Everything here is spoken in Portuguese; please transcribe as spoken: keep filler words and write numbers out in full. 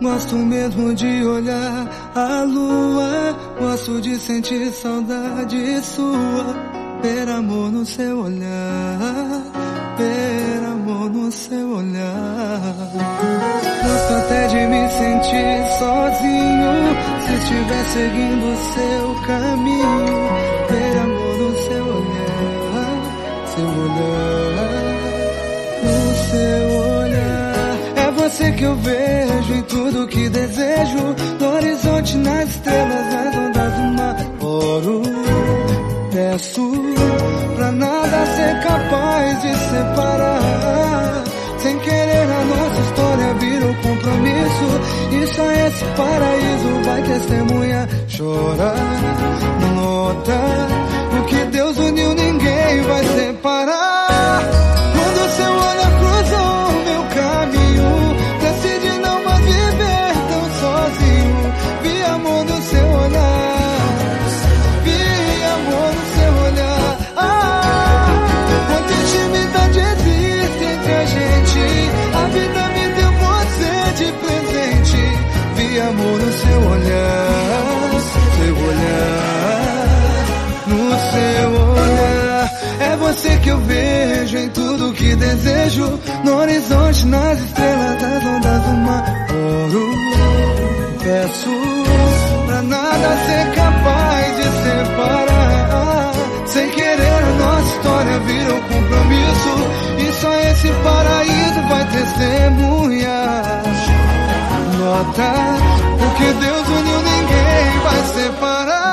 Gosto mesmo de olhar a lua, gosto de sentir saudade sua. Ver amor no seu olhar, ver amor no seu olhar. Gosto até de me sentir sozinho, se estiver seguindo o seu caminho. Ver amor no seu olhar, seu olhar, no seu olhar. É você que eu vejo em tudo que desejo, no horizonte, nas estrelas, nas ondas do mar. Oro, peço pra nada ser capaz de separar. Sem querer a nossa história vira um compromisso, e só esse paraíso vai testemunhar. Chora, nota, o que Deus uniu ninguém vai separar. Quando seu olhar cruzou o meu caminho, decidi não mais viver tão sozinho. Vi amor no seu olhar, vi amor no seu olhar. Ah, quanta intimidade existe entre a gente, a vida me deu você de presente. Vi amor no seu olhar, seu olhar, no seu olhar. É você que eu vejo em tudo que desejo, no horizonte, nas estrelas, nas ondas do mar. Oro, peço pra nada ser capaz de separar. Sem querer a nossa história vira um compromisso, e só esse paraíso vai testemunhar. Nota, o que Deus uniu ninguém vai separar.